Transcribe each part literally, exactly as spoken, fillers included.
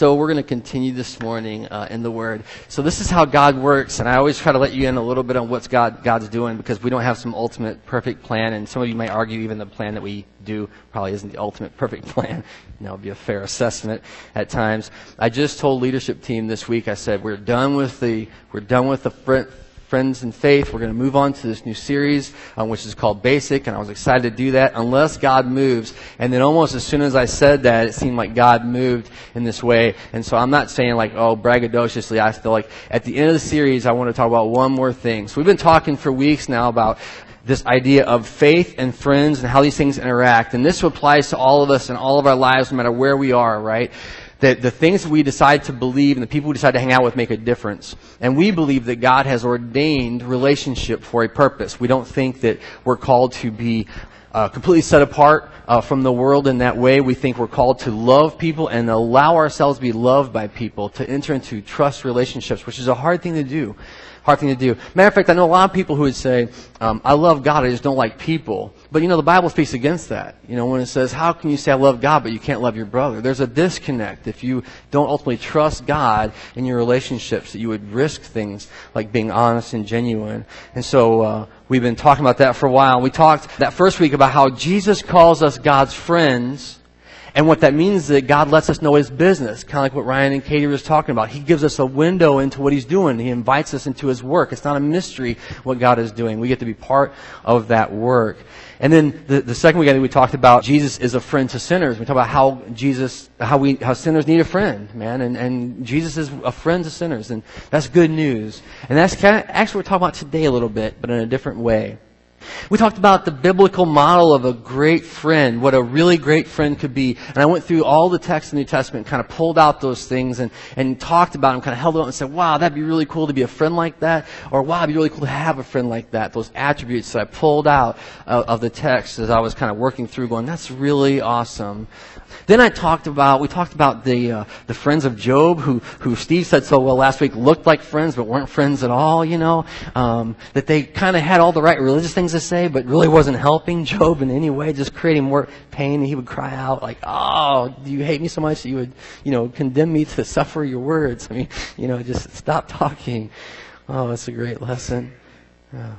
So we're going to continue this morning uh, in the Word. So this is how God works, and I always try to let you in a little bit on what's God God's doing, because we don't have some ultimate perfect plan, and some of you might argue even the plan that we do probably isn't the ultimate perfect plan. You know, it'd be a fair assessment at times. I just told leadership team this week, I said we're done with the we're done with the front. Friends in Faith. We're going to move on to this new series, um, which is called Basic, and I was excited to do that, unless God moves. And then almost as soon as I said that, it seemed like God moved in this way. And so I'm not saying like, oh, braggadociously. I feel like at the end of the series, I want to talk about one more thing. So we've been talking for weeks now about this idea of faith and friends and how these things interact. And this applies to all of us in all of our lives, no matter where we are, right? That the things we decide to believe and the people we decide to hang out with make a difference. And we believe that God has ordained relationship for a purpose. We don't think that we're called to be uh, completely set apart uh, from the world in that way. We think we're called to love people and allow ourselves to be loved by people, to enter into trust relationships, which is a hard thing to do. Hard thing to do. Matter of fact, I know a lot of people who would say, um, I love God, I just don't like people. But you know, the Bible speaks against that. You know, when it says, how can you say I love God, but you can't love your brother? There's a disconnect. If you don't ultimately trust God in your relationships, that you would risk things like being honest and genuine. And so, uh, we've been talking about that for a while. We talked that first week about how Jesus calls us God's friends. And what that means is that God lets us know His business, kind of like what Ryan and Katie were talking about. He gives us a window into what He's doing. He invites us into His work. It's not a mystery what God is doing. We get to be part of that work. And then the, the second week, I think we talked about Jesus is a friend to sinners. We talked about how Jesus, how we, how sinners need a friend, man. And, and Jesus is a friend to sinners. And that's good news. And that's kind of actually what we're talking about today a little bit, but in a different way. We talked about the biblical model of a great friend, what a really great friend could be. And I went through all the texts in the New Testament, kind of pulled out those things and, and talked about them, kind of held them up and said, wow, that'd be really cool to be a friend like that. Or wow, it'd be really cool to have a friend like that. Those attributes that I pulled out of, of the text as I was kind of working through going, that's really awesome. Then I talked about, we talked about the uh, the friends of Job, who who Steve said so well last week, looked like friends but weren't friends at all, you know. Um, that they kind of had all the right religious things to say, but really wasn't helping Job in any way, just creating more pain. And he would cry out like, oh, do you hate me so much that you would, you know, condemn me to suffer your words? I mean, you know, just stop talking. Oh, that's a great lesson. Yeah.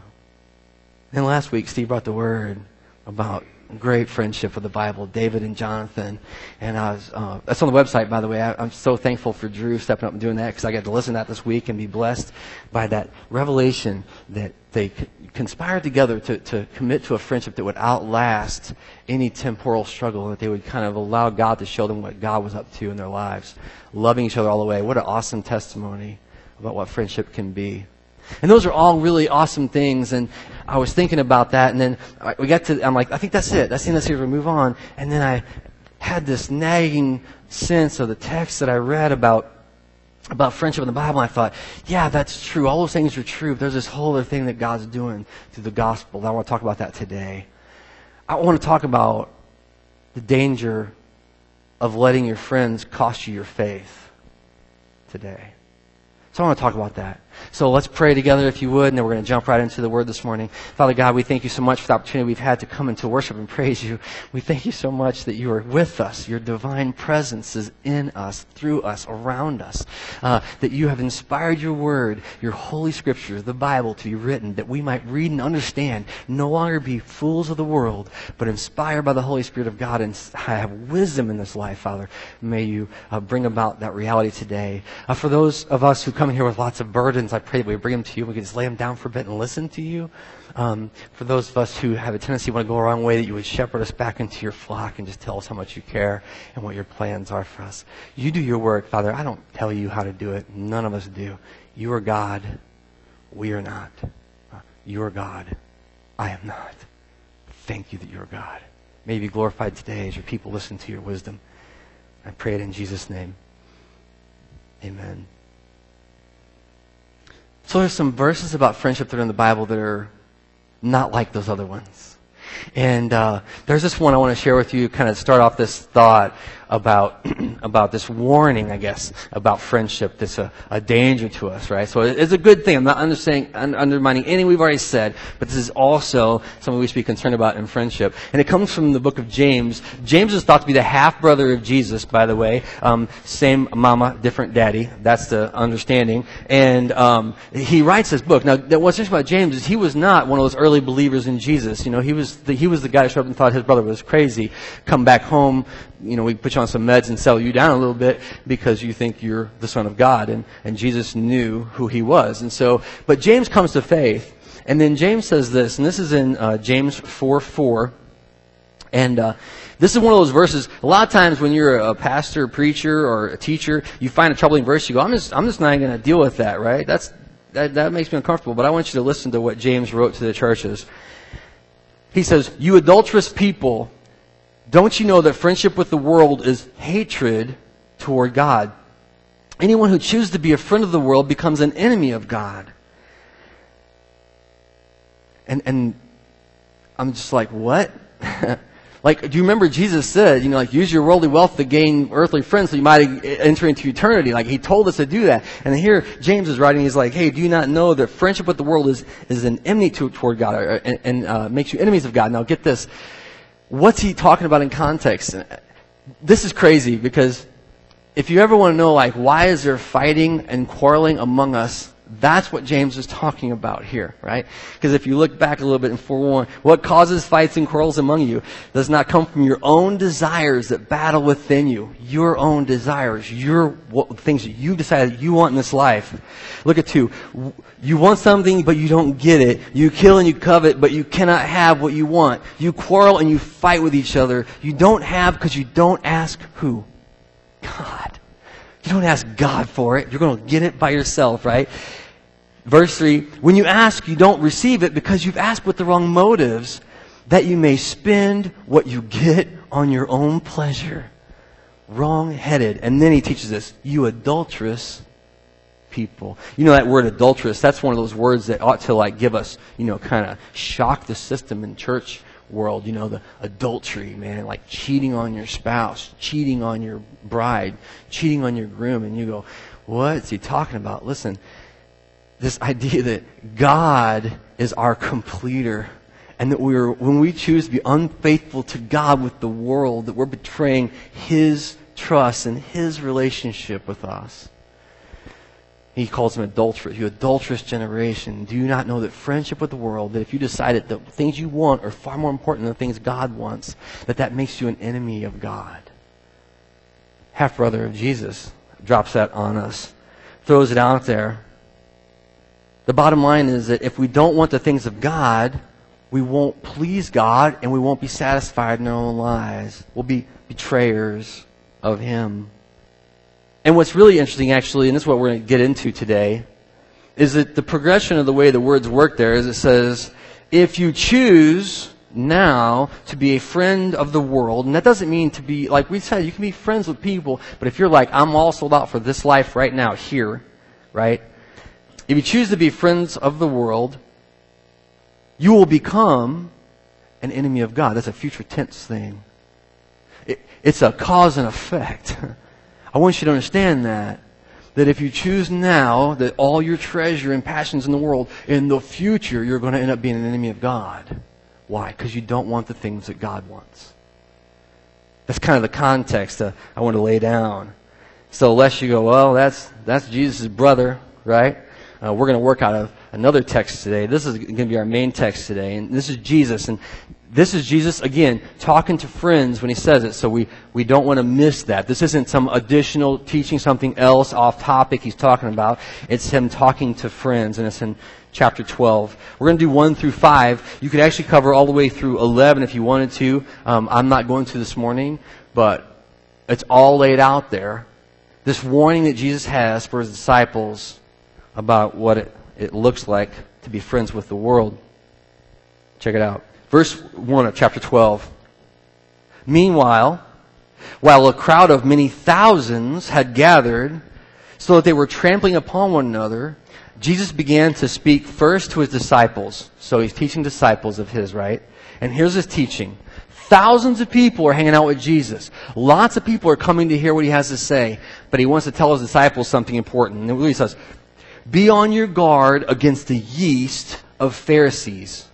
And last week, Steve brought the word about great friendship with the Bible, David and Jonathan. And I was, uh, that's on the website, by the way. I, I'm so thankful for Drew stepping up and doing that, because I got to listen to that this week and be blessed by that revelation that they c- conspired together to, to commit to a friendship that would outlast any temporal struggle, and that they would kind of allow God to show them what God was up to in their lives, loving each other all the way. What an awesome testimony about what friendship can be. And those are all really awesome things, and I was thinking about that, and then we got to, I'm like, I think that's it. That's the end of the series. We move on. And then I had this nagging sense of the text that I read about about friendship in the Bible, and I thought, yeah, that's true. All those things are true. But there's this whole other thing that God's doing through the gospel, and I want to talk about that today. I want to talk about the danger of letting your friends cost you your faith today. So I want to talk about that. So let's pray together if you would, and then we're going to jump right into the Word this morning. Father God, we thank you so much for the opportunity we've had to come into worship and praise you. We thank you so much that you are with us. Your divine presence is in us, through us, around us. Uh, that you have inspired your Word, your Holy Scriptures, the Bible, to be written, that we might read and understand, no longer be fools of the world, but inspired by the Holy Spirit of God and have wisdom in this life, Father. May you uh, bring about that reality today. Uh, for those of us who come in here with lots of burdens, I pray that we bring them to you. We can just lay them down for a bit and listen to you. Um, for those of us who have a tendency to want to go a wrong way, that you would shepherd us back into your flock and just tell us how much you care and what your plans are for us. You do your work, Father. I don't tell you how to do it. None of us do. You are God. We are not. Uh, you are God. I am not. Thank you that you are God. May you be glorified today as your people listen to your wisdom. I pray it in Jesus' name. Amen. So there's some verses about friendship that are in the Bible that are not like those other ones. And uh, there's this one I want to share with you, kind of start off this thought. about about this warning, I guess, about friendship that's a, a danger to us, right? So it's a good thing. I'm not understanding, undermining anything we've already said, but this is also something we should be concerned about in friendship. And it comes from the book of James. James is thought to be the half-brother of Jesus, by the way. Um, same mama, different daddy. That's the understanding. And um, he writes this book. Now, what's interesting about James is he was not one of those early believers in Jesus. You know, he was the, he was the guy who showed up and thought his brother was crazy. Come back home, you know, we put you on some meds and settle you down a little bit because you think you're the Son of God. And, and Jesus knew who he was. And so, but James comes to faith. And then James says this, and this is in uh, James four four. And uh, this is one of those verses, a lot of times when you're a pastor, preacher, or a teacher, you find a troubling verse, you go, I'm just, I'm just not going to deal with that, right? That's that, that makes me uncomfortable. But I want you to listen to what James wrote to the churches. He says, "You adulterous people, don't you know that friendship with the world is hatred toward God? Anyone who chooses to be a friend of the world becomes an enemy of God." And and I'm just like, what? Like, do you remember Jesus said, you know, like, use your worldly wealth to gain earthly friends so you might enter into eternity. Like, he told us to do that. And here, James is writing, he's like, hey, do you not know that friendship with the world is, is an enmity to, toward God, or, and, and uh, makes you enemies of God? Now, get this. What's he talking about in context? This is crazy, because if you ever want to know, like, why is there fighting and quarreling among us, that's what James is talking about here, right? Because if you look back a little bit in four one, what causes fights and quarrels among you does not come from your own desires that battle within you. Your own desires, your what, things that you decided you want in this life. Look at two. You want something, but you don't get it. You kill and you covet, but you cannot have what you want. You quarrel and you fight with each other. You don't have because you don't ask who? God. You don't ask God for it. You're going to get it by yourself, right? Verse three, when you ask, you don't receive it because you've asked with the wrong motives, that you may spend what you get on your own pleasure. Wrong-headed. And then he teaches us, you adulterous people. You know that word adulterous, that's one of those words that ought to like give us, you know, kind of shock the system in church world. You know, the adultery, man, like cheating on your spouse, cheating on your bride, cheating on your groom. And you go, what's he talking about? Listen, this idea that God is our completer, and that we're, when we choose to be unfaithful to God with the world, that we're betraying His trust and His relationship with us. He calls them adulterous. You adulterous generation. Do you not know that friendship with the world, that if you decide that the things you want are far more important than the things God wants, that that makes you an enemy of God? Half-brother of Jesus drops that on us, throws it out there. The bottom line is that if we don't want the things of God, we won't please God and we won't be satisfied in our own lives. We'll be betrayers of Him. And what's really interesting, actually, and this is what we're going to get into today, is that the progression of the way the words work there is it says, if you choose now to be a friend of the world, and that doesn't mean to be, like we said, you can be friends with people, but if you're like, I'm all sold out for this life right now, here, right? If you choose to be friends of the world, you will become an enemy of God. That's a future tense thing. It, it's a cause and effect. I want you to understand that. That if you choose now that all your treasure and passions in the world, in the future you're going to end up being an enemy of God. Why? Because you don't want the things that God wants. That's kind of the context uh, I want to lay down. So unless you go, well, that's that's Jesus' brother, right? Uh, we're going to work out of another text today. This is going to be our main text today. And this is Jesus. And this is Jesus, again, talking to friends when He says it. So we, we don't want to miss that. This isn't some additional teaching, something else off topic He's talking about. It's Him talking to friends. And it's in chapter twelve. We're going to do one through five. You could actually cover all the way through eleven if you wanted to. Um, I'm not going to this morning, but it's all laid out there. This warning that Jesus has for His disciples about what it, it looks like to be friends with the world. Check it out. Verse one of chapter twelve. Meanwhile, while a crowd of many thousands had gathered, so that they were trampling upon one another, Jesus began to speak first to His disciples. So He's teaching disciples of His, right? And here's His teaching. Thousands of people are hanging out with Jesus. Lots of people are coming to hear what he has to say. But he wants to tell his disciples something important. And he says, be on your guard against the yeast of Pharisees.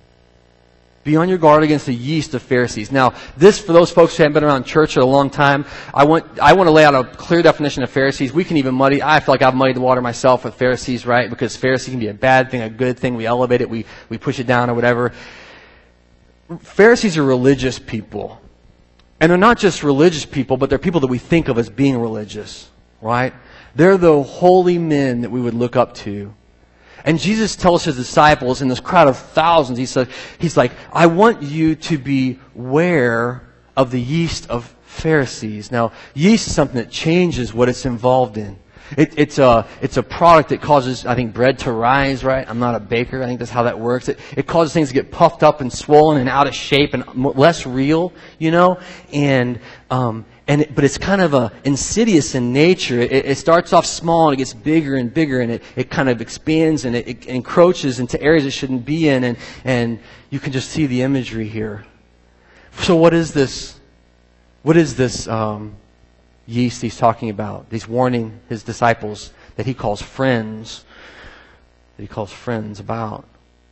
Be on your guard against the yeast of Pharisees. Now, this, for those folks who haven't been around church for a long time, I want, I want to lay out a clear definition of Pharisees. We can even muddy, I feel like I've muddied the water myself with Pharisees, right? Because Pharisee can be a bad thing, a good thing. We elevate it, we, we push it down or whatever. Pharisees are religious people. And they're not just religious people, but they're people that we think of as being religious, right? They're the holy men that we would look up to. And Jesus tells his disciples in this crowd of thousands, he said, he's like, I want you to beware of the yeast of Pharisees. Now, yeast is something that changes what it's involved in. It, it's a it's a product that causes, I think, bread to rise, right? I'm not a baker. I think that's how that works. It, it causes things to get puffed up and swollen and out of shape and less real, you know? And um, and it, but it's kind of a insidious in nature. It, it starts off small and it gets bigger and bigger, and it, it kind of expands and it, it encroaches into areas it shouldn't be in, and and you can just see the imagery here. So what is this? What is this? Um, yeast he's talking about? He's warning his disciples that he calls friends, that he calls friends about.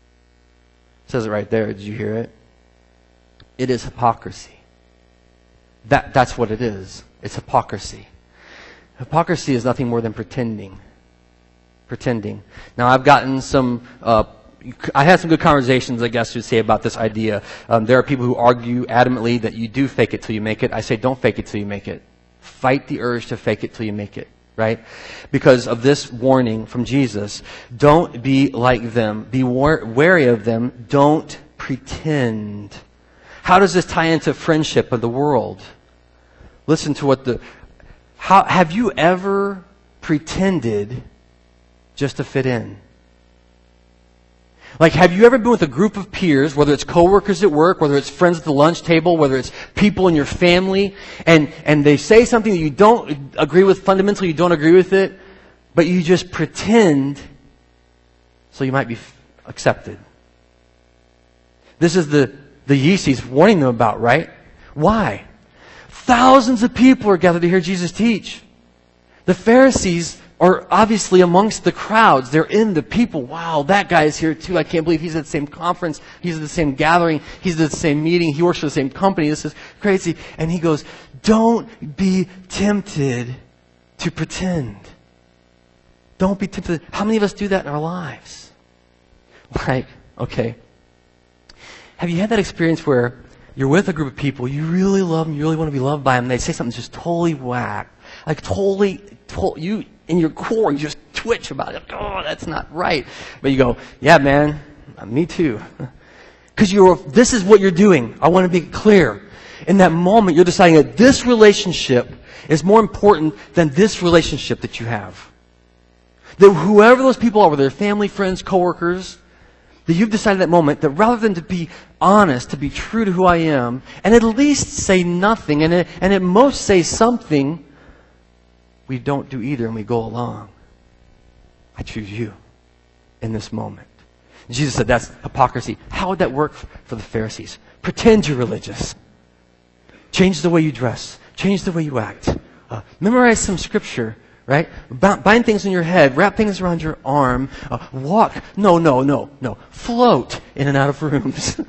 It says it right there. Did you hear it? It is hypocrisy. That, that's what it is. It's hypocrisy. Hypocrisy is nothing more than pretending. Pretending. Now, I've gotten some... Uh, I had some good conversations, I guess you'd say, about this idea. Um, there are people who argue adamantly that you do fake it till you make it. I say don't fake it till you make it. Fight the urge to fake it till you make it, right? Because of this warning from Jesus. Don't be like them. Be wary of them. Don't pretend. How does this tie into friendship of the world? Listen to what the... How, have you ever pretended just to fit in? Like, have you ever been with a group of peers, whether it's coworkers at work, whether it's friends at the lunch table, whether it's people in your family, and, and they say something that you don't agree with fundamentally, you don't agree with it, but you just pretend so you might be accepted. This is the, the yeast he's warning them about, right? Why? Thousands of people are gathered to hear Jesus teach. The Pharisees are obviously amongst the crowds. They're in the people. Wow, that guy is here too. I can't believe he's at the same conference. He's at the same gathering. He's at the same meeting. He works for the same company. This is crazy. And he goes, don't be tempted to pretend. Don't be tempted. How many of us do that in our lives? Like, okay. Have you had that experience where you're with a group of people, you really love them, you really want to be loved by them, they say something just totally whack. Like totally, to- you... in your core, you just twitch about it. Oh, that's not right. But you go, yeah, man, me too. Because you're, this is what you're doing. I want to be clear. In that moment, you're deciding that this relationship is more important than this relationship that you have. That whoever those people are, whether they're family, friends, coworkers, that you've decided at that moment that rather than to be honest, to be true to who I am, and at least say nothing, and, and at most say something, we don't do either and we go along. I choose you in this moment. Jesus said that's hypocrisy. How would that work for the Pharisees? Pretend you're religious. Change the way you dress. Change the way you act. Uh, memorize some scripture, right? Bind things in your head. Wrap things around your arm. Uh, walk. No, no, no, no. Float in and out of rooms.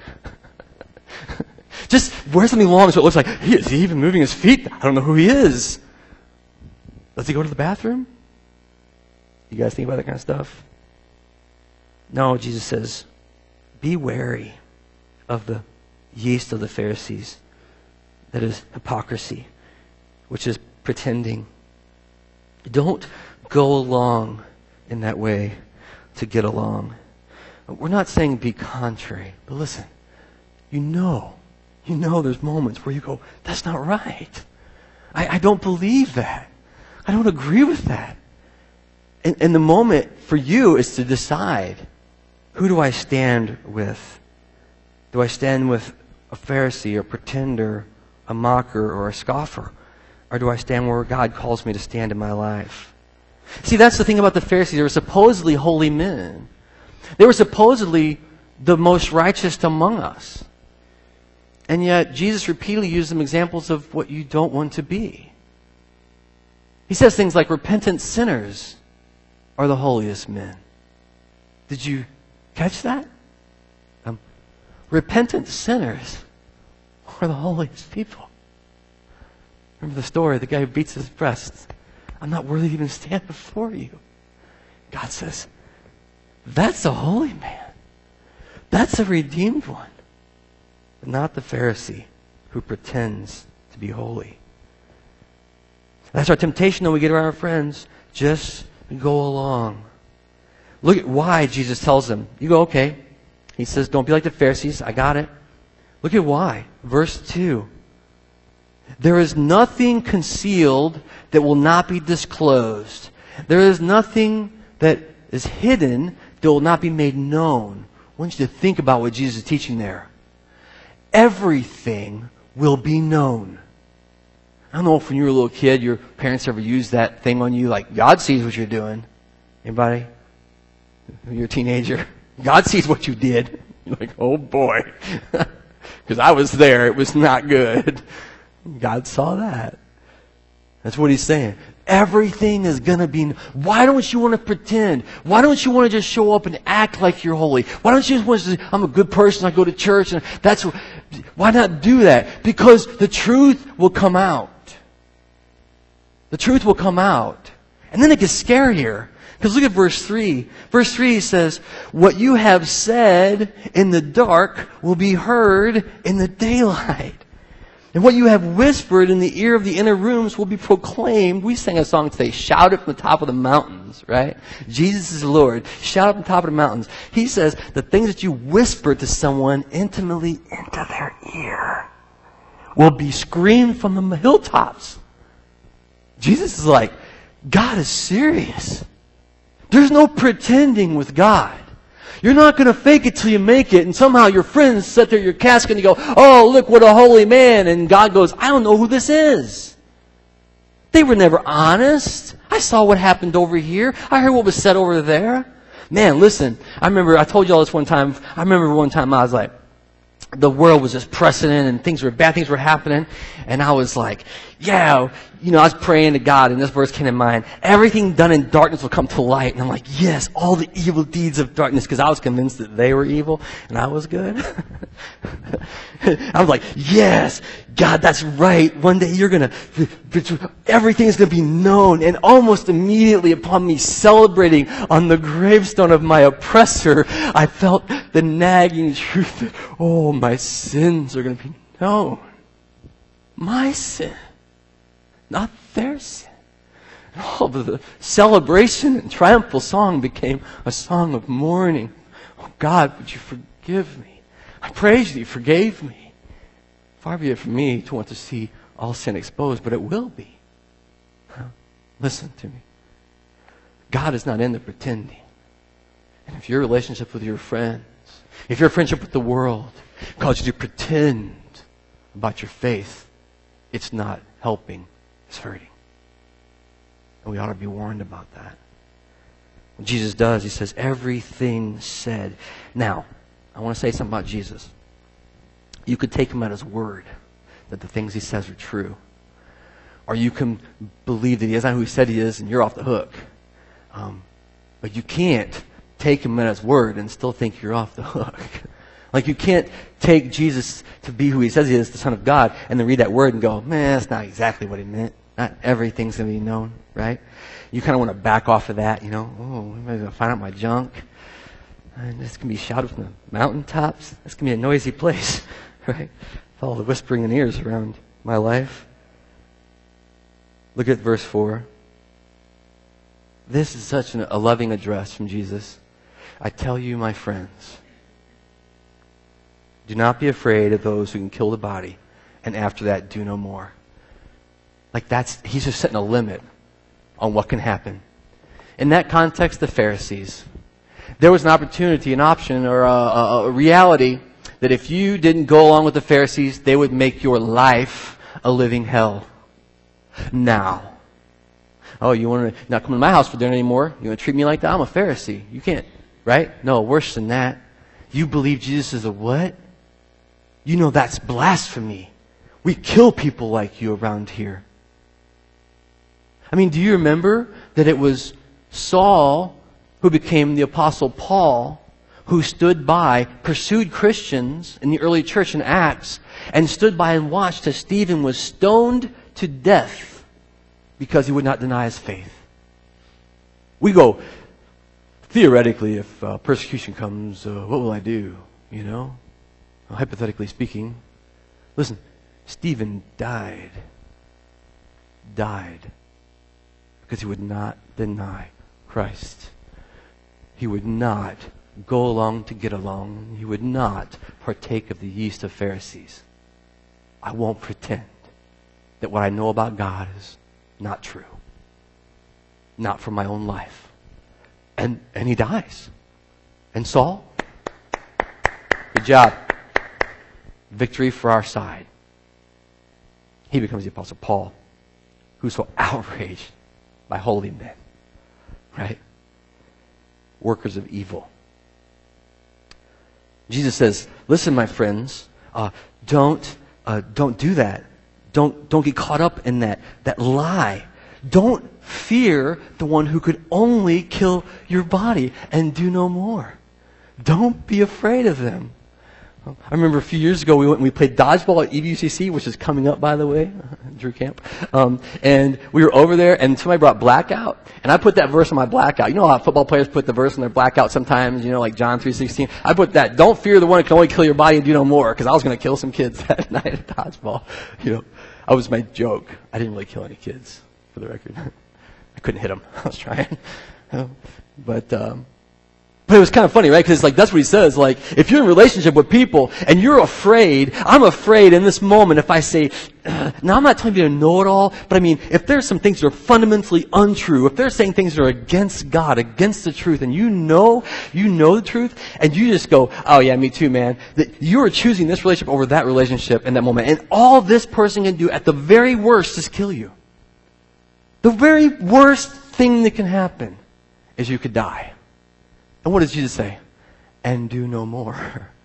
Just wear something long so it looks like, he, is he even moving his feet? I don't know who he is. Does he go to the bathroom? You guys think about that kind of stuff? No, Jesus says, be wary of the yeast of the Pharisees. That is hypocrisy, which is pretending. Don't go along in that way to get along. We're not saying be contrary, but listen, you know, you know there's moments where you go, that's not right. I, I don't believe that. I don't agree with that. And, and the moment for you is to decide, who do I stand with? Do I stand with a Pharisee, a pretender, a mocker, or a scoffer? Or do I stand where God calls me to stand in my life? See, that's the thing about the Pharisees. They were supposedly holy men. They were supposedly the most righteous among us. And yet, Jesus repeatedly used them examples of what you don't want to be. He says things like, repentant sinners are the holiest men. Did you catch that? Um, repentant sinners are the holiest people. Remember the story, the guy who beats his breast. I'm not worthy to even stand before you. God says, that's a holy man. That's a redeemed one. But not the Pharisee who pretends to be holy. That's our temptation when we get around our friends. Just go along. Look at why Jesus tells them. You go, okay. He says, don't be like the Pharisees. I got it. Look at why. Verse two. There is nothing concealed that will not be disclosed. There is nothing that is hidden that will not be made known. I want you to think about what Jesus is teaching there. Everything will be known. I don't know if when you were a little kid, your parents ever used that thing on you, like, God sees what you're doing. Anybody? You're a teenager. God sees what you did. You're like, oh boy. Because I was there. It was not good. God saw that. That's what he's saying. Everything is going to be... Why don't you want to pretend? Why don't you want to just show up and act like you're holy? Why don't you just want to say, I'm a good person, I go to church, and that's... Why not do that? Because the truth will come out. The truth will come out. And then it gets scarier. Because look at verse three. Verse three says, what you have said in the dark will be heard in the daylight. And what you have whispered in the ear of the inner rooms will be proclaimed. We sang a song today, shout it from the top of the mountains, right? Jesus is Lord. Shout it from the top of the mountains. He says the things that you whisper to someone intimately into their ear will be screamed from the hilltops. Jesus is like, God is serious. There's no pretending with God. You're not going to fake it till you make it, and somehow your friends sit there at your casket and you go, oh, look what a holy man. And God goes, I don't know who this is. They were never honest. I saw what happened over here. I heard what was said over there. Man, listen, I remember, I told you all this one time. I remember one time I was like, the world was just pressing in and things were, bad things were happening. And I was like, yeah, you know, I was praying to God and this verse came to mind. Everything done in darkness will come to light. And I'm like, yes, all the evil deeds of darkness, because I was convinced that they were evil and I was good. I was like, yes, God, that's right. One day you're going to, everything's going to be known. And almost immediately upon me celebrating on the gravestone of my oppressor, I felt the nagging truth that, oh, my sins are going to be known. My sin, not their sin. And all of the celebration and triumphal song became a song of mourning. Oh God, would you forgive me? I praise you, you forgave me. Far be it from me to want to see all sin exposed, but it will be. Now, listen to me. God is not in the pretending. And if your relationship with your friends, if your friendship with the world causes you to pretend about your faith, it's not helping, it's hurting. And we ought to be warned about that. What Jesus does, he says, everything said. Now, I want to say something about Jesus. You could take him at his word, that the things he says are true. Or you can believe that he is not who he said he is, and you're off the hook. Um, but you can't take him at his word and still think you're off the hook. Like you can't take Jesus to be who he says he is, the Son of God, and then read that word and go, man, that's not exactly what he meant. Not everything's going to be known, right? You kind of want to back off of that, you know. Oh, everybody's going to find out my junk. And this can be shouted from the mountaintops. This can be a noisy place, right? With all the whispering in ears around my life. Look at verse four. This is such an, a loving address from Jesus. I tell you, my friends, do not be afraid of those who can kill the body, and after that, do no more. Like that's, he's just setting a limit on what can happen. In that context, the Pharisees, there was an opportunity, an option, or a, a, a reality that if you didn't go along with the Pharisees, they would make your life a living hell. Now, oh, you want to not come to my house for dinner anymore? You want to treat me like that? I'm a Pharisee. You can't, right? No, worse than that. You believe Jesus is a what? You know that's blasphemy. We kill people like you around here. I mean, do you remember that it was Saul who became the Apostle Paul, who stood by, pursued Christians in the early church in Acts, and stood by and watched as Stephen was stoned to death because he would not deny his faith? We go, theoretically, if uh, persecution comes, uh, what will I do? You know? Well, hypothetically speaking. Listen, Stephen died. Died. Because he would not deny Christ. He would not go along to get along. He would not partake of the yeast of Pharisees. I won't pretend that what I know about God is not true. Not for my own life. And and he dies. And Saul, good job. Victory for our side. He becomes the Apostle Paul, who's so outraged by holy men. Right? Workers of evil. Jesus says, listen, my friends, uh, don't uh, don't do that. Don't don't get caught up in that that lie. Don't fear the one who could only kill your body and do no more. Don't be afraid of them. I remember a few years ago we went and we played dodgeball at E B U C C, which is coming up, by the way, Drew Camp. Um, and we were over there, and somebody brought Blackout, and I put that verse on my Blackout. You know how football players put the verse on their Blackout sometimes, you know, like John three sixteen. I put that, don't fear the one who can only kill your body and do no more, because I was going to kill some kids that night at dodgeball. You know, that was my joke. I didn't really kill any kids, for the record. I couldn't hit them. I was trying. But, um, But it was kind of funny, right? Because like that's what he says. Like, if you're in a relationship with people and you're afraid, I'm afraid in this moment if I say, now I'm not telling you to know it all, but I mean, if there's some things that are fundamentally untrue, if they're saying things that are against God, against the truth, and you know, you know the truth, and you just go, oh yeah, me too, man. That you are choosing this relationship over that relationship in that moment. And all this person can do at the very worst is kill you. The very worst thing that can happen is you could die. And what does Jesus say? And do no more.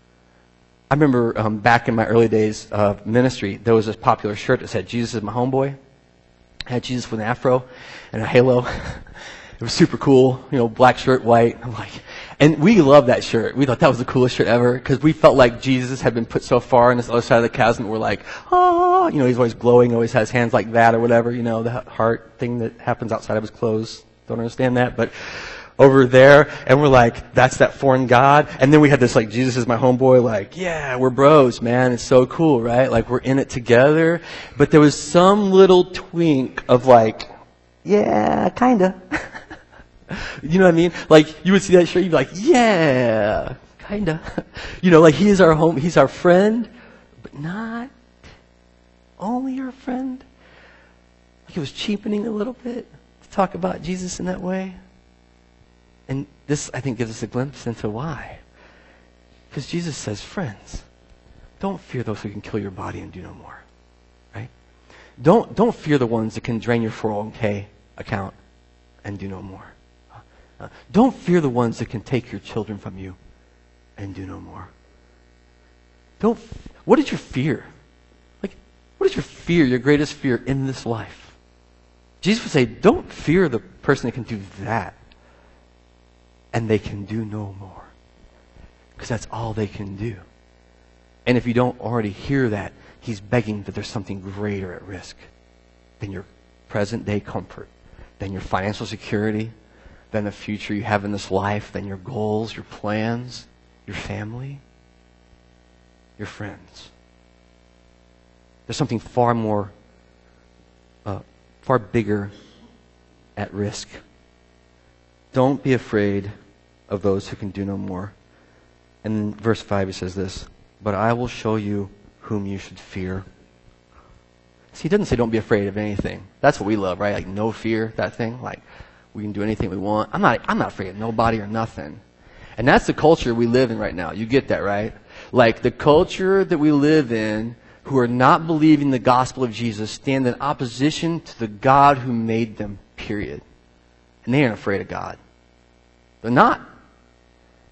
I remember um, back in my early days of ministry, there was this popular shirt that said, Jesus is my homeboy. I had Jesus with an afro and a halo. It was super cool, you know, black shirt, white. I'm like, and we loved that shirt. We thought that was the coolest shirt ever because we felt like Jesus had been put so far on this other side of the chasm. We're like, oh, you know, he's always glowing, always has hands like that or whatever, you know, the heart thing that happens outside of his clothes. Don't understand that, but over there, and we're like, that's that foreign God. And then we had this like, Jesus is my homeboy, like, yeah, we're bros, man. It's so cool, right? Like, we're in it together. But there was some little twink of like, yeah, kinda. You know what I mean? Like, you would see that shirt, you'd be like, yeah, kinda. You know, like, he is our home, he's our friend, but not only our friend. Like, it was cheapening a little bit to talk about Jesus in that way. And this, I think, gives us a glimpse into why. Because Jesus says, friends, don't fear those who can kill your body and do no more. Right? Don't, don't fear the ones that can drain your four oh one k account and do no more. Uh, don't fear the ones that can take your children from you and do no more. Don't. What is your fear? Like, what is your fear, your greatest fear in this life? Jesus would say, don't fear the person that can do that. And they can do no more. Because that's all they can do. And if you don't already hear that, he's begging that there's something greater at risk than your present day comfort, than your financial security, than the future you have in this life, than your goals, your plans, your family, your friends. There's something far more, uh, far bigger at risk. Don't be afraid of those who can do no more. And in verse five he says this, but I will show you whom you should fear. See, he doesn't say don't be afraid of anything. That's what we love, right? Like no fear, that thing. Like we can do anything we want. I'm not I'm not afraid of nobody or nothing. And that's the culture we live in right now. You get that, right? Like the culture that we live in, who are not believing the gospel of Jesus, stand in opposition to the God who made them, period. And they aren't afraid of God. They're not.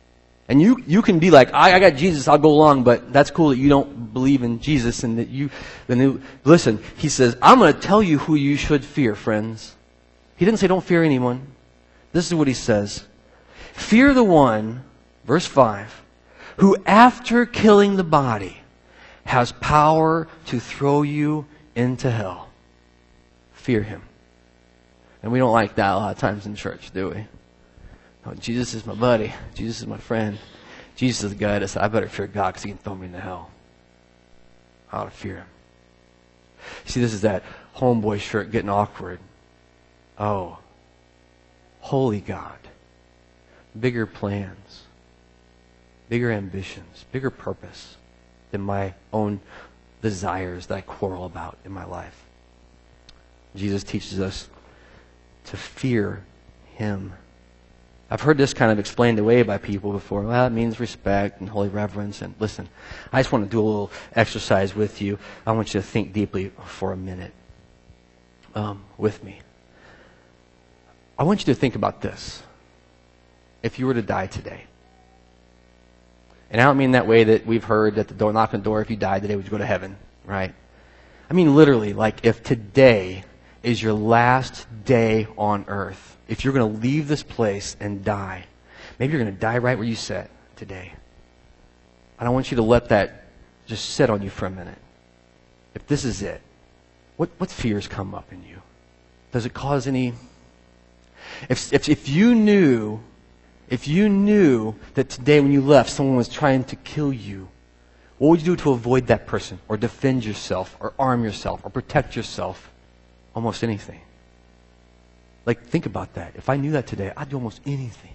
And you, you can be like, I, I got Jesus, I'll go along, but that's cool that you don't believe in Jesus and that you, then you, listen, he says, I'm going to tell you who you should fear, friends. He didn't say don't fear anyone. This is what he says. Fear the one, verse five, who after killing the body has power to throw you into hell. Fear him. And we don't like that a lot of times in church, do we? No, Jesus is my buddy. Jesus is my friend. Jesus is the guy that said, I better fear God because he can throw me into hell. I ought to fear him. See, this is that homeboy shirt getting awkward. Oh, holy God. Bigger plans. Bigger ambitions. Bigger purpose than my own desires that I quarrel about in my life. Jesus teaches us to fear him. I've heard this kind of explained away by people before. Well, it means respect and holy reverence. And listen, I just want to do a little exercise with you. I want you to think deeply for a minute um, with me. I want you to think about this. If you were to die today, and I don't mean that way that we've heard that the door, knock on the door, if you died today, would you go to heaven, right? I mean literally, like if today is your last day on earth, if you're going to leave this place and die, maybe you're going to die right where you sat today. I don't want you to let that just sit on you for a minute. If this is it, what, what fears come up in you? Does it cause any... If, if, if you knew, if you knew that today when you left someone was trying to kill you, what would you do to avoid that person, or defend yourself, or arm yourself, or protect yourself? Almost anything. Like, think about that. If I knew that today, I'd do almost anything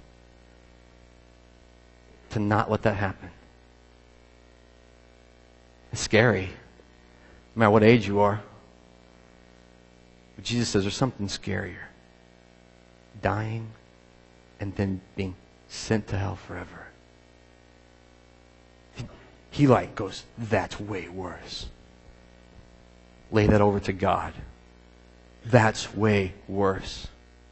to not let that happen. It's scary, no matter what age you are. But Jesus says there's something scarier. Dying and then being sent to hell forever. He, he like goes, that's way worse. Lay that over to God. That's way worse.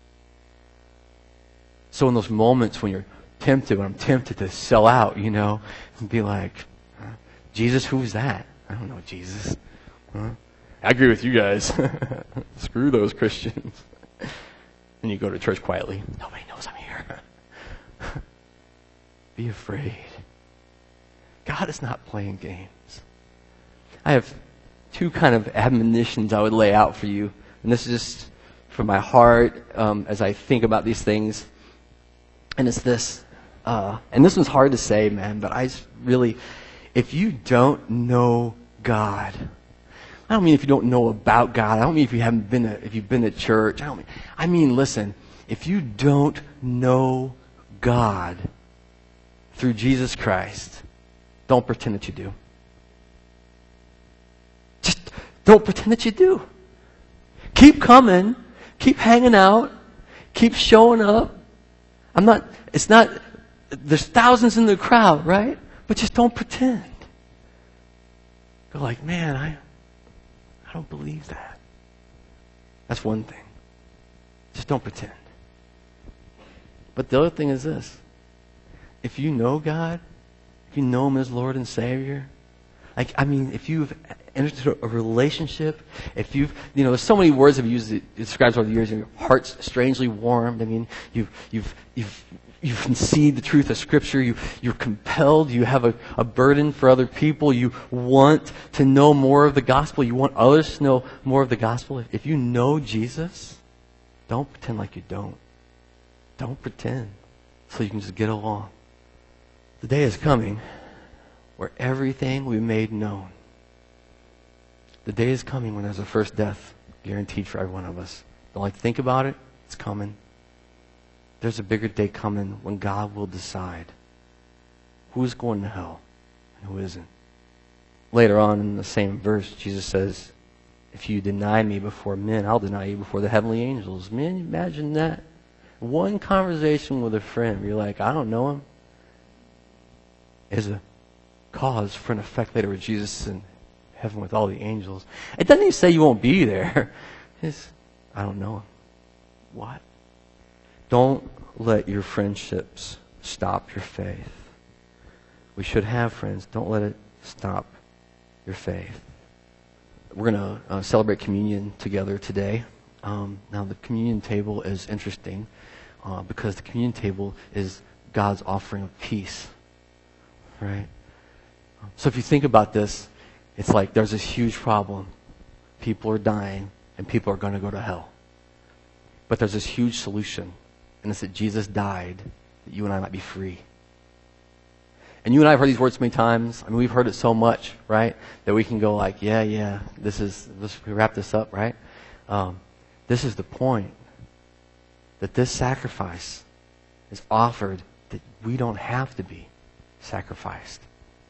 So in those moments when you're tempted, when I'm tempted to sell out, you know, and be like, huh? Jesus, who's that? I don't know Jesus. Huh? I agree with you guys. Screw those Christians. And you go to church quietly. Nobody knows I'm here. Be afraid. God is not playing games. I have two kind of admonitions I would lay out for you. And this is just from my heart um, as I think about these things. And it's this. Uh, and this one's hard to say, man, but I just really, if you don't know God, I don't mean if you don't know about God. I don't mean if you haven't been, to, if you've been to church. I don't mean, I mean, listen, if you don't know God through Jesus Christ, don't pretend that you do. Just don't pretend that you do. Keep coming. Keep hanging out. Keep showing up. I'm not, it's not, there's thousands in the crowd, right? But just don't pretend. Go like, man, I, I don't believe that. That's one thing. Just don't pretend. But the other thing is this. If you know God, if you know Him as Lord and Savior, like, I mean, if you've entered into a relationship, if you've, you know, there's so many words I've used that describes over the years, your heart's strangely warmed. I mean, you've, you've, you've, you've conceived the truth of Scripture. You, you're compelled. You have a, a burden for other people. You want to know more of the gospel. You want others to know more of the gospel. If, if you know Jesus, don't pretend like you don't. Don't pretend so you can just get along. The day is coming where everything will be made known. The day is coming when there's a first death guaranteed for every one of us. Don't like to think about it. It's coming. There's a bigger day coming when God will decide who's going to hell and who isn't. Later on in the same verse, Jesus says, if you deny me before men, I'll deny you before the heavenly angels. Man, imagine that. One conversation with a friend, you're like, I don't know him, is a cause for an effect later with Jesus in heaven with all the angels. It doesn't even say you won't be there. It's, I don't know him. What? Don't let your friendships stop your faith. We should have, friends. Don't let it stop your faith. We're going to uh, celebrate communion together today. Um, now, the communion table is interesting uh, because the communion table is God's offering of peace, right? So if you think about this, it's like there's this huge problem. People are dying, and people are going to go to hell. But there's this huge solution, and it's that Jesus died that you and I might be free. And you and I have heard these words many times. I mean, we've heard it so much, right? That we can go like, yeah, yeah, this is, let's wrap this up, right? Um, this is the point. That this sacrifice is offered that we don't have to be sacrificed.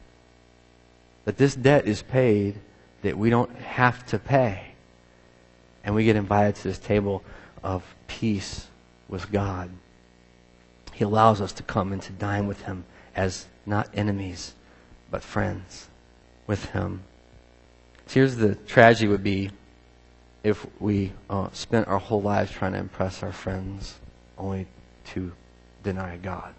That this debt is paid that we don't have to pay. And we get invited to this table of peace with God. He allows us to come and to dine with Him as not enemies, but friends with Him. So here's the tragedy would be if we uh, spent our whole lives trying to impress our friends only to deny God.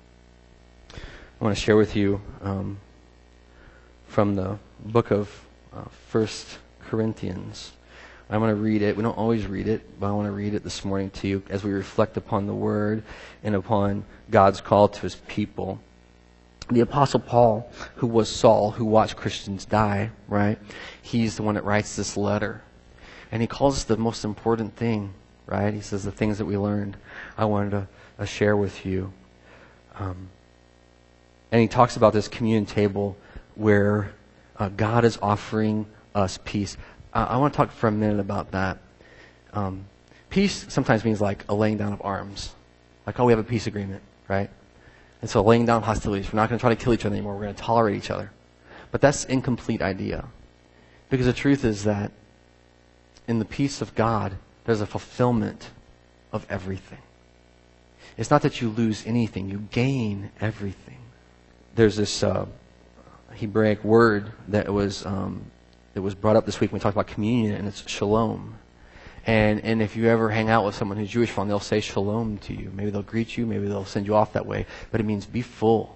I want to share with you um, from the book of uh, First Corinthians. I'm going to read it. We don't always read it, but I want to read it this morning to you as we reflect upon the Word and upon God's call to His people. The Apostle Paul, who was Saul, who watched Christians die, right? He's the one that writes this letter. And he calls us the most important thing, right? He says the things that we learned, I wanted to uh, share with you. Um, and he talks about this communion table where uh, God is offering us peace. Uh, I want to talk for a minute about that. Um, peace sometimes means like a laying down of arms. Like, oh, we have a peace agreement, right? And so laying down hostilities. We're not going to try to kill each other anymore. We're going to tolerate each other. But that's an incomplete idea. Because the truth is that in the peace of God, there's a fulfillment of everything. It's not that you lose anything. You gain everything. There's this uh, Hebraic word that was um, that was brought up this week when we talked about communion, and it's shalom. And and if you ever hang out with someone who's Jewish from, they'll say shalom to you. Maybe they'll greet you. Maybe they'll send you off that way. But it means be full.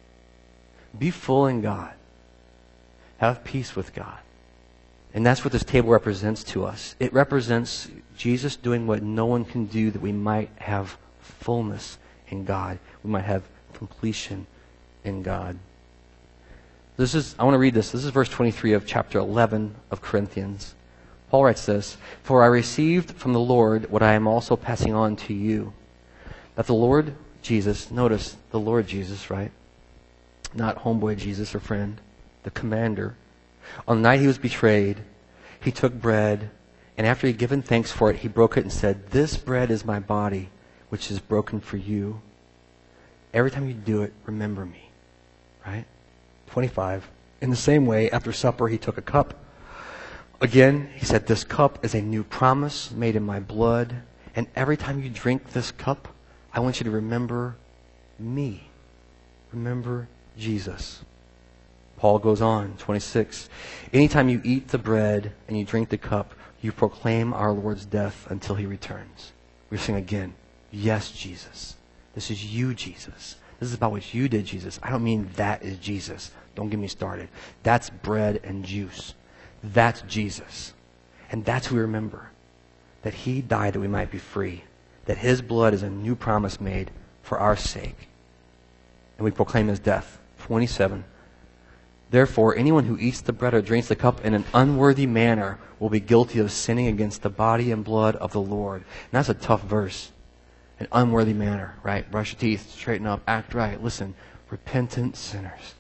Be full in God. Have peace with God. And that's what this table represents to us. It represents Jesus doing what no one can do, that we might have fullness in God. We might have completion in God. This is, I want to read this. This is verse twenty-three of chapter eleven of Corinthians. Paul writes this, "For I received from the Lord what I am also passing on to you. That the Lord Jesus," notice the Lord Jesus, right? Not homeboy Jesus or friend, the commander. "On the night He was betrayed, He took bread, and after He had given thanks for it, He broke it and said, 'This bread is my body, which is broken for you. Every time you do it, remember me.'" Right? twenty-five. "In the same way, after supper, He took a cup. Again, He said, 'This cup is a new promise made in my blood. And every time you drink this cup, I want you to remember me.'" Remember Jesus. Paul goes on, twenty-six. "Anytime you eat the bread and you drink the cup, you proclaim our Lord's death until He returns." We sing again, "Yes, Jesus. This is you, Jesus. This is about what you did, Jesus. I don't mean that is Jesus. Don't get me started. That's bread and juice. That's Jesus. And that's who we remember. That He died that we might be free. That His blood is a new promise made for our sake. And we proclaim His death." twenty-seven. "Therefore, anyone who eats the bread or drinks the cup in an unworthy manner will be guilty of sinning against the body and blood of the Lord." And that's a tough verse. An unworthy manner, right? Brush your teeth, straighten up, act right. Listen, repentant sinners.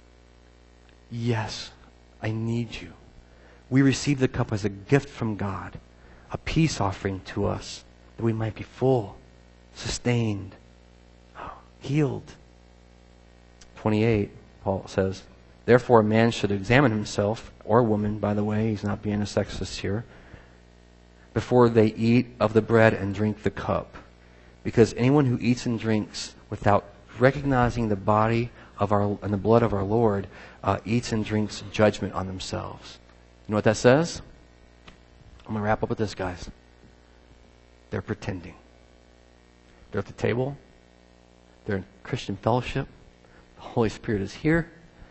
Yes, I need you. We receive the cup as a gift from God, a peace offering to us, that we might be full, sustained, healed. twenty-eight, Paul says, "Therefore a man should examine himself," or a woman, by the way, he's not being a sexist here, "before they eat of the bread and drink the cup. Because anyone who eats and drinks without recognizing the body of our and the blood of our Lord uh, eats and drinks judgment on themselves." You know what that says? I'm going to wrap up with this, guys. They're pretending. They're at the table. They're in Christian fellowship. The Holy Spirit is here.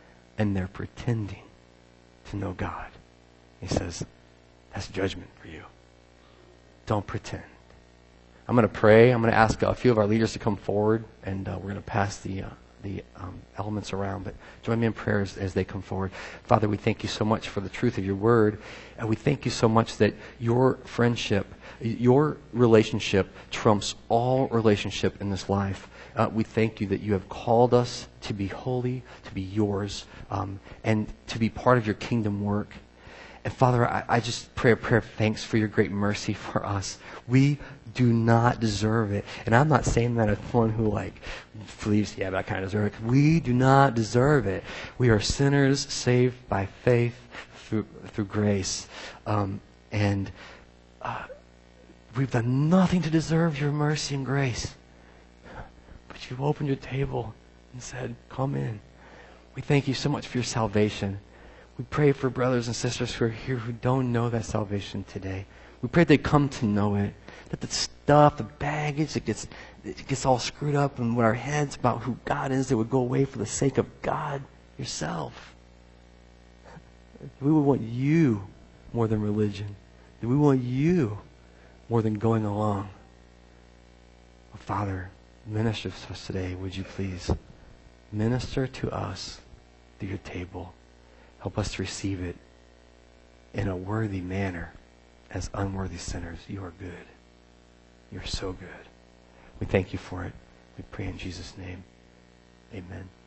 and they're pretending to know God. He says, that's judgment for you. Don't pretend. I'm going to pray. I'm going to ask a few of our leaders to come forward, and uh, we're going to pass the uh, the um, elements around. But join me in prayers as they come forward. Father, we thank you so much for the truth of your word, and we thank you so much that your friendship, your relationship trumps all relationship in this life. Uh, we thank you that you have called us to be holy, to be yours, um, and to be part of your kingdom work. And Father, I, I just pray a prayer of thanks for your great mercy for us. We do not deserve it. And I'm not saying that as one who like believes, yeah, but I kind of deserve it. We do not deserve it. We are sinners saved by faith through through grace. Um, and uh, we've done nothing to deserve your mercy and grace. But you've opened your table and said, come in. We thank you so much for your salvation. We pray for brothers and sisters who are here who don't know that salvation today. We pray they come to know it. That the stuff, the baggage, it gets it gets all screwed up in our heads about who God is, it would go away for the sake of God yourself. We would want you more than religion. We want you more than going along. Oh, Father, minister to us today, would you please? Minister to us through your table. Help us to receive it in a worthy manner as unworthy sinners. You are good. You're so good. We thank you for it. We pray in Jesus' name. Amen.